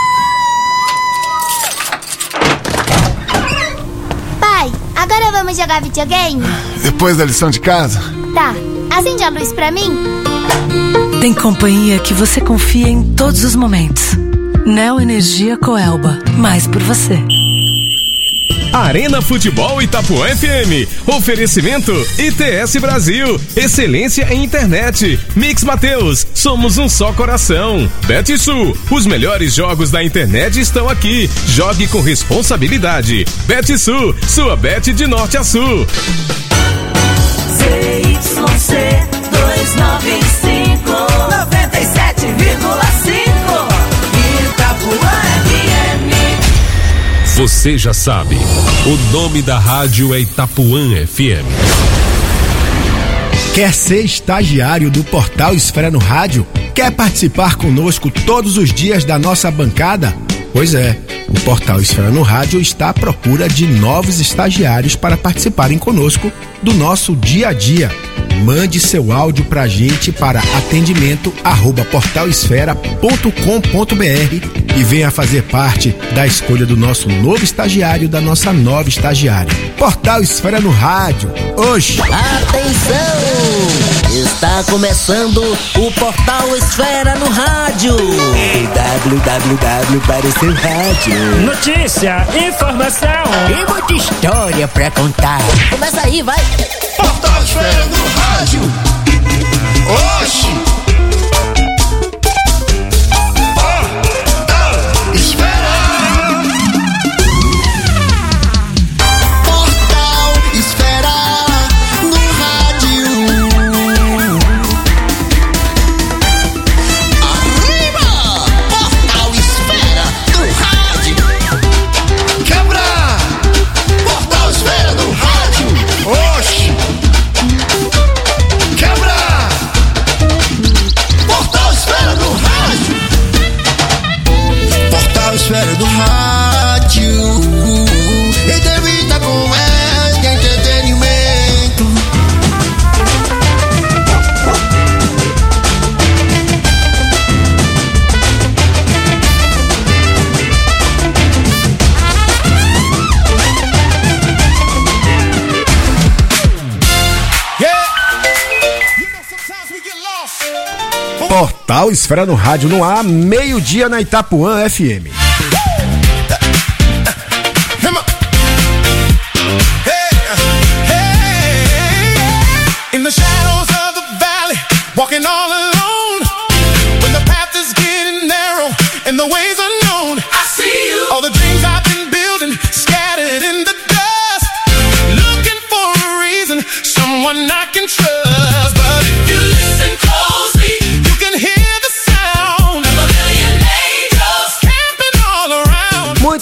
[SPEAKER 25] Pai, agora vamos jogar videogame?
[SPEAKER 24] Depois da lição de casa?
[SPEAKER 25] Tá. Acende a luz pra mim.
[SPEAKER 22] Tem companhia que você confia em todos os momentos. Neo Energia Coelba. Mais por você.
[SPEAKER 4] Arena Futebol Itapuã F M. Oferecimento I T S Brasil. Excelência em internet. Mix Mateus. Somos um só coração. BetSul. Os melhores jogos da internet estão aqui. Jogue com responsabilidade. BetSul. Sua bet de norte a sul.
[SPEAKER 2] C Y C duzentos e noventa e cinco, noventa e sete vírgula cinco. Itapuã F M.
[SPEAKER 26] Você já sabe, o nome da rádio é Itapuã F M.
[SPEAKER 21] Quer ser estagiário do Portal Esfera no Rádio? Quer participar conosco todos os dias da nossa bancada? Pois é, o Portal Esfera no Rádio está à procura de novos estagiários para participarem conosco do nosso dia a dia. Mande seu áudio pra gente para atendimento arroba portal esfera ponto com ponto b r e venha fazer parte da escolha do nosso novo estagiário, da nossa nova estagiária. Portal Esfera no Rádio, hoje.
[SPEAKER 27] Atenção! Está começando o Portal Esfera no Rádio. w w w para o seu rádio.
[SPEAKER 3] Notícia, informação
[SPEAKER 27] e muita história pra contar. Começa aí, vai.
[SPEAKER 2] Portal Esfera no Rádio. Oxi. Portal Esfera. Portal Esfera.
[SPEAKER 7] about you. Rede Itapuã de entretenimento.
[SPEAKER 21] Portal Esfera no Rádio no ar, meio-dia na Itapuã F M.
[SPEAKER 3] In the shadows of the valley, walking all alone. When the path is getting narrow and the ways unknown, I see you. All the dreams